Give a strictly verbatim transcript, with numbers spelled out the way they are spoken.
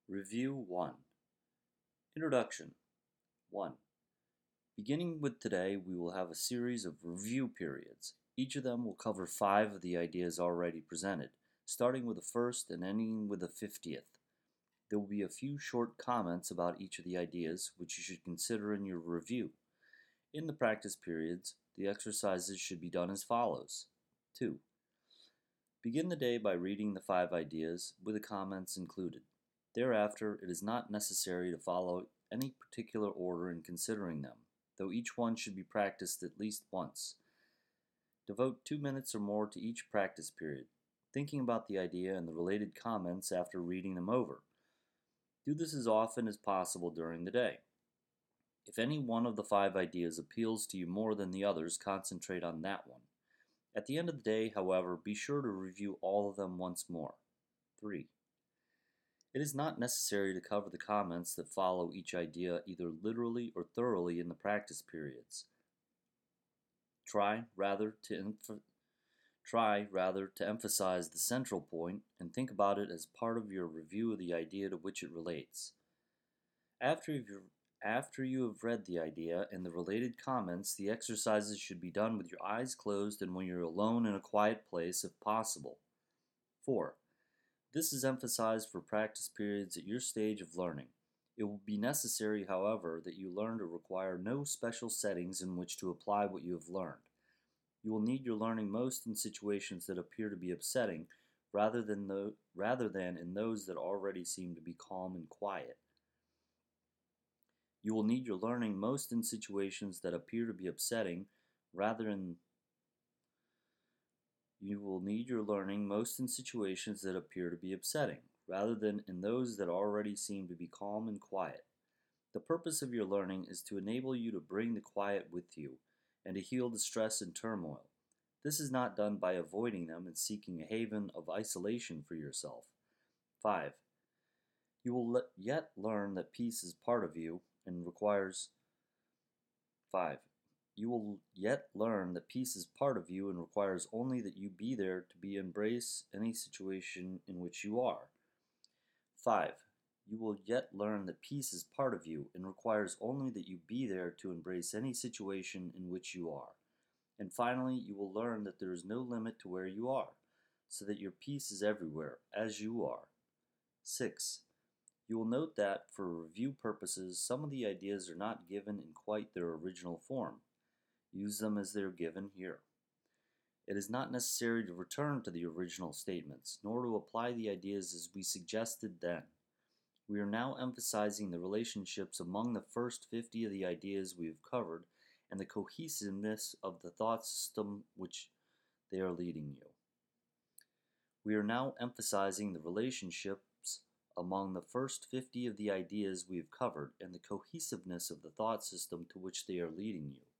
Review one. Introduction. one. Beginning with today, we will have a series of review periods. Each of them will cover five of the ideas already presented, starting with the first and ending with the fiftieth. There will be a few short comments about each of the ideas, which you should consider in your review. In the practice periods, the exercises should be done as follows. two. Begin the day by reading the five ideas with the comments included. Thereafter, it is not necessary to follow any particular order in considering them, though each one should be practiced at least once. Devote two minutes or more to each practice period, thinking about the idea and the related comments after reading them over. Do this as often as possible during the day. If any one of the five ideas appeals to you more than the others, concentrate on that one. At the end of the day, however, be sure to review all of them once more. three. It is not necessary to cover the comments that follow each idea either literally or thoroughly in the practice periods. Try rather to emph- try rather to emphasize the central point and think about it as part of your review of the idea to which it relates. After you've After you have read the idea and the related comments, the exercises should be done with your eyes closed and when you're alone in a quiet place if possible. four. This is emphasized for practice periods at your stage of learning. It will be necessary, however, that you learn to require no special settings in which to apply what you have learned. You will need your learning most in situations that appear to be upsetting rather than, the, rather than in those that already seem to be calm and quiet. You will need your learning most in situations that appear to be upsetting rather than You will need your learning most in situations that appear to be upsetting, rather than in those that already seem to be calm and quiet. The purpose of your learning is to enable you to bring the quiet with you and to heal the stress and turmoil. This is not done by avoiding them and seeking a haven of isolation for yourself. five. You will le- yet learn that peace is part of you and requires five. You will yet learn that peace is part of you and requires only that you be there to be embrace any situation in which you are. five. You will yet learn that peace is part of you and requires only that you be there to embrace any situation in which you are. And finally, you will learn that there is no limit to where you are, so that your peace is everywhere, as you are. six. You will note that, for review purposes, some of the ideas are not given in quite their original form. Use them as they are given here. It is not necessary to return to the original statements, nor to apply the ideas as we suggested then. We are now emphasizing the relationships among the first fifty of the ideas we have covered and the cohesiveness of the thought system which they are leading you. We are now emphasizing the relationships among the first fifty of the ideas we have covered and the cohesiveness of the thought system to which they are leading you.